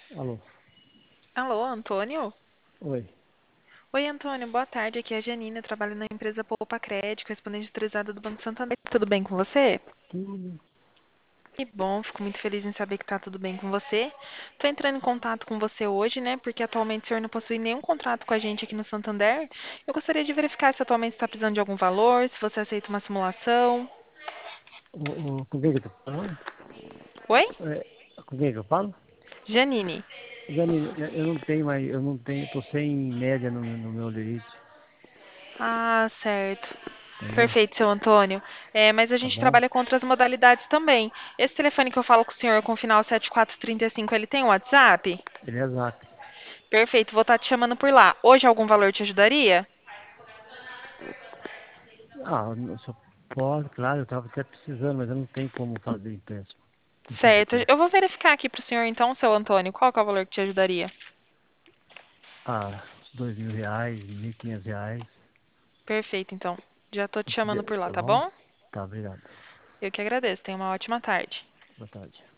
Alô? Alô, Antônio? Oi. Oi, Antônio, boa tarde. Aqui é a Janina, eu trabalho na empresa Poupa Crédito, correspondente autorizada do Banco Santander. Tudo bem com você? Tudo. Que bom, fico muito feliz em saber que tá tudo bem com você. Tô entrando em contato com você hoje, né? Porque atualmente o senhor não possui nenhum contrato com a gente aqui no Santander. Eu gostaria de verificar se atualmente está precisando de algum valor, se você aceita uma simulação. Com quem que eu tô falando? Oi? É, com quem que eu falo? Janine. Janine, eu não tenho mais, eu não tenho, eu tô sem média no meu limite, Ah, certo. entendeu? Perfeito, seu Antônio. Mas a Tá gente bom? trabalha com outras modalidades também. Esse telefone que eu falo com o senhor com o final 7435, ele tem WhatsApp? Ele é zap. Perfeito, vou estar te chamando por lá. Hoje algum valor te ajudaria? Eu só pode, claro, eu tava até precisando, mas eu não tenho como fazer empréstimo. Não fazer Certo. empréstimo. Eu vou verificar aqui para o senhor então, seu Antônio, qual que é o valor que te ajudaria? Uns R$ 2.000, R$ 1.500, Perfeito, então. Já estou te se chamando puder, por lá, tá tá bom? bom? Tá, obrigado. Eu que agradeço. Tenha uma ótima tarde. Boa tarde.